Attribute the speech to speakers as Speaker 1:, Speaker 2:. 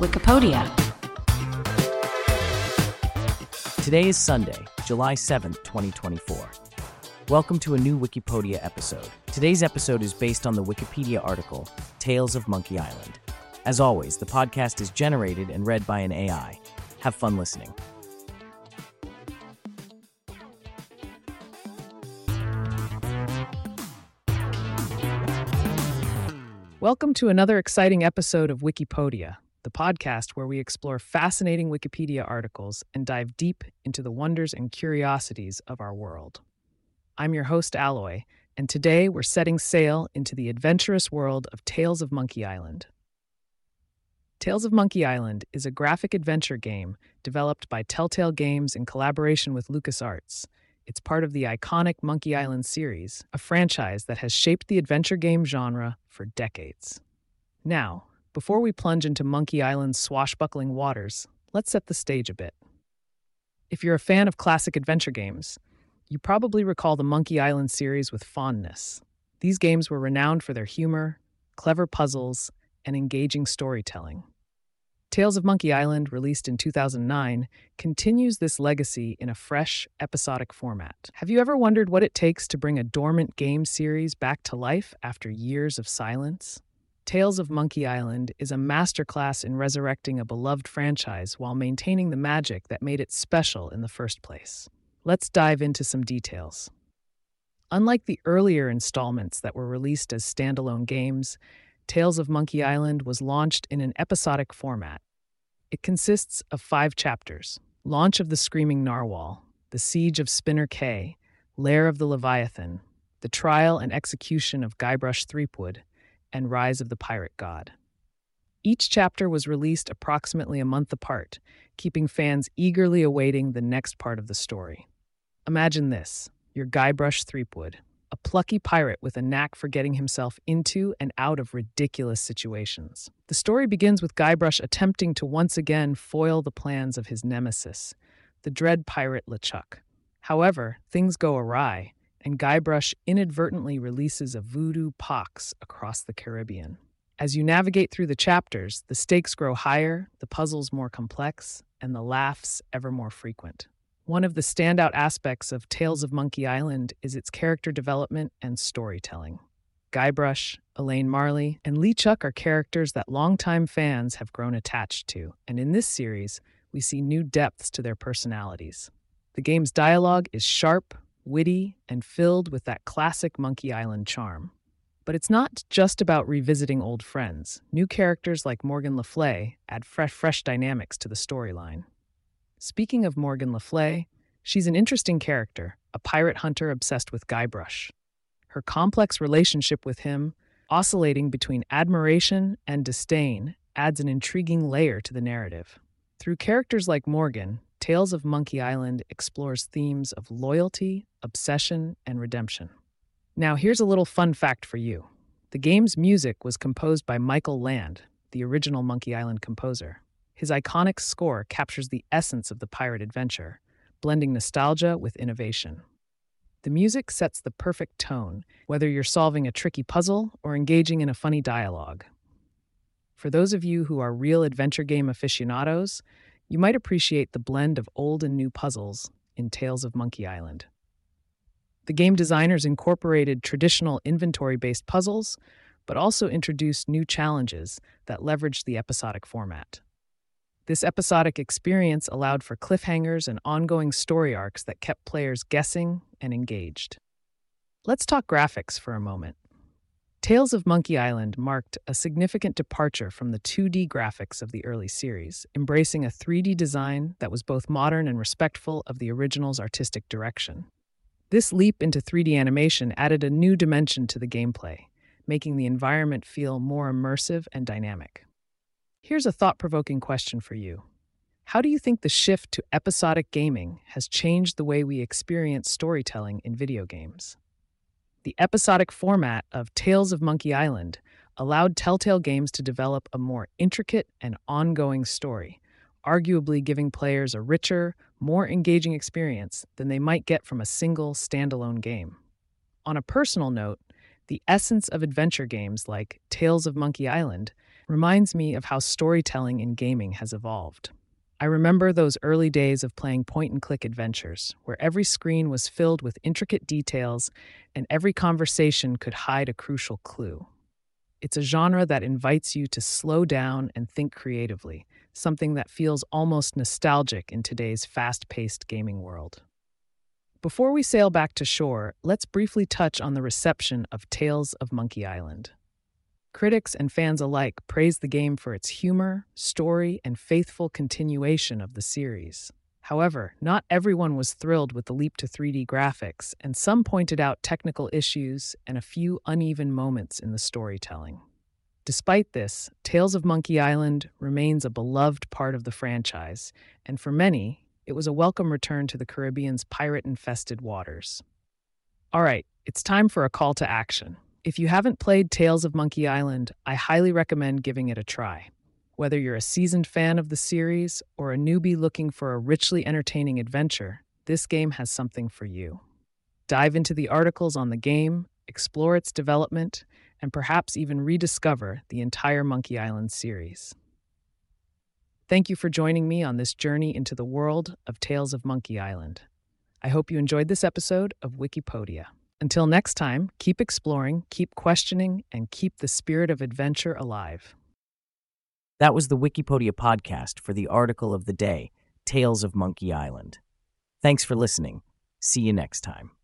Speaker 1: Wikipedia.
Speaker 2: Today is Sunday, July 7th, 2024. Welcome to a new Wikipedia episode. Today's episode is based on the Wikipedia article, Tales of Monkey Island. As always, the podcast is generated and read by an AI. Have fun listening.
Speaker 3: Welcome to another exciting episode of Wikipedia, the podcast where we explore fascinating Wikipedia articles and dive deep into the wonders and curiosities of our world. I'm your host, Alloy, and today we're setting sail into the adventurous world of Tales of Monkey Island. Tales of Monkey Island is a graphic adventure game developed by Telltale Games in collaboration with LucasArts. It's part of the iconic Monkey Island series, a franchise that has shaped the adventure game genre for decades. Now, before we plunge into Monkey Island's swashbuckling waters, let's set the stage a bit. If you're a fan of classic adventure games, you probably recall the Monkey Island series with fondness. These games were renowned for their humor, clever puzzles, and engaging storytelling. Tales of Monkey Island, released in 2009, continues this legacy in a fresh, episodic format. Have you ever wondered what it takes to bring a dormant game series back to life after years of silence? Tales of Monkey Island is a masterclass in resurrecting a beloved franchise while maintaining the magic that made it special in the first place. Let's dive into some details. Unlike the earlier installments that were released as standalone games, Tales of Monkey Island was launched in an episodic format. It consists of 5 chapters: Launch of the Screaming Narwhal, The Siege of Spinner Cay, Lair of the Leviathan, The Trial and Execution of Guybrush Threepwood, and Rise of the Pirate God. Each chapter was released approximately a month apart, keeping fans eagerly awaiting the next part of the story. Imagine this: you're Guybrush Threepwood, a plucky pirate with a knack for getting himself into and out of ridiculous situations. The story begins with Guybrush attempting to once again foil the plans of his nemesis, the dread pirate LeChuck. However, things go awry, and Guybrush inadvertently releases a voodoo pox across the Caribbean. As you navigate through the chapters, the stakes grow higher, the puzzles more complex, and the laughs ever more frequent. One of the standout aspects of Tales of Monkey Island is its character development and storytelling. Guybrush, Elaine Marley, and LeChuck are characters that longtime fans have grown attached to, and in this series, we see new depths to their personalities. The game's dialogue is sharp, witty, and filled with that classic Monkey Island charm. But it's not just about revisiting old friends. New characters like Morgan Le Fay add fresh dynamics to the storyline. Speaking of Morgan Le Fay, she's an interesting character, a pirate hunter obsessed with Guybrush. Her complex relationship with him, oscillating between admiration and disdain, adds an intriguing layer to the narrative. Through characters like Morgan, Tales of Monkey Island explores themes of loyalty, obsession, and redemption. Now, here's a little fun fact for you. The game's music was composed by Michael Land, the original Monkey Island composer. His iconic score captures the essence of the pirate adventure, blending nostalgia with innovation. The music sets the perfect tone, whether you're solving a tricky puzzle or engaging in a funny dialogue. For those of you who are real adventure game aficionados, you might appreciate the blend of old and new puzzles in Tales of Monkey Island. The game designers incorporated traditional inventory-based puzzles, but also introduced new challenges that leveraged the episodic format. This episodic experience allowed for cliffhangers and ongoing story arcs that kept players guessing and engaged. Let's talk graphics for a moment. Tales of Monkey Island marked a significant departure from the 2D graphics of the early series, embracing a 3D design that was both modern and respectful of the original's artistic direction. This leap into 3D animation added a new dimension to the gameplay, making the environment feel more immersive and dynamic. Here's a thought-provoking question for you. How do you think the shift to episodic gaming has changed the way we experience storytelling in video games? The episodic format of Tales of Monkey Island allowed Telltale Games to develop a more intricate and ongoing story, arguably giving players a richer, more engaging experience than they might get from a single standalone game. On a personal note, the essence of adventure games like Tales of Monkey Island reminds me of how storytelling in gaming has evolved. I remember those early days of playing point-and-click adventures, where every screen was filled with intricate details and every conversation could hide a crucial clue. It's a genre that invites you to slow down and think creatively, something that feels almost nostalgic in today's fast-paced gaming world. Before we sail back to shore, let's briefly touch on the reception of Tales of Monkey Island. Critics and fans alike praise the game for its humor, story, and faithful continuation of the series. However, not everyone was thrilled with the leap to 3D graphics, and some pointed out technical issues and a few uneven moments in the storytelling. Despite this, Tales of Monkey Island remains a beloved part of the franchise, and for many, it was a welcome return to the Caribbean's pirate-infested waters. All right, it's time for a call to action. If you haven't played Tales of Monkey Island, I highly recommend giving it a try. Whether you're a seasoned fan of the series or a newbie looking for a richly entertaining adventure, this game has something for you. Dive into the articles on the game, explore its development, and perhaps even rediscover the entire Monkey Island series. Thank you for joining me on this journey into the world of Tales of Monkey Island. I hope you enjoyed this episode of Wikipodia. Until next time, keep exploring, keep questioning, and keep the spirit of adventure alive.
Speaker 2: That was the Wikipodia podcast for the article of the day, Tales of Monkey Island. Thanks for listening. See you next time.